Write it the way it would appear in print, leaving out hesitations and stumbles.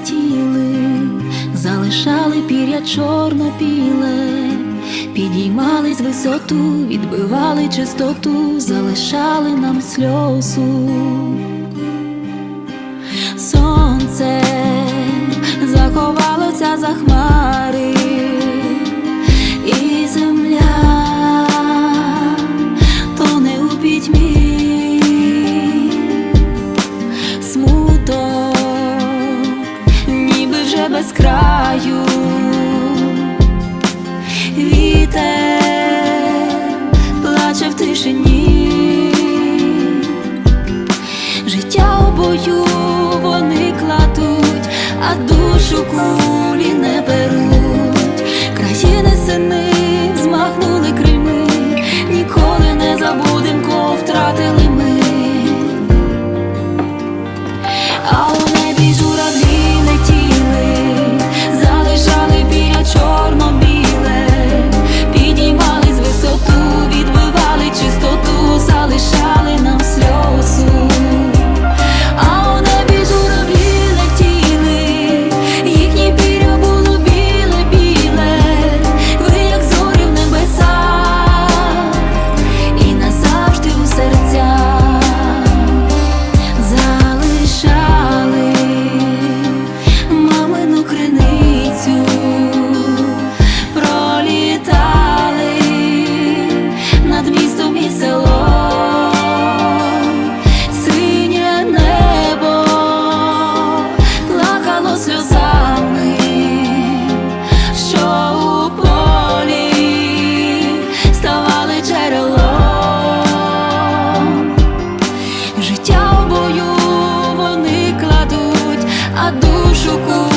летіли, залишали пір'я чорно-біле, підіймались висоту, відбивали чистоту, залишали нам сльозу. Сонце заховалося за хмари, і земля тоне у пітьмі. Смуток ніби вже без краю, вітер плаче в тишині. Життя у бою вони кладуть, а душу кулі не беруть. Країни сини змахнули крильми, ніколи не забудем, кого втратили ми. А у небі журавлі летіли, залишали пір'я чорно-біле, підіймались висоту, відбивали чистоту, залишали нам сльозу. А у небі журавлі летіли, їхнє пір'я було біле-біле, ви як зорі в небесах і назавжди у серцях залишали мамину криницю, пролітали над містом і селом. Синє небо плакало сльозами, що у полі ставали джерелом. Життя у бою вони кладуть, а душу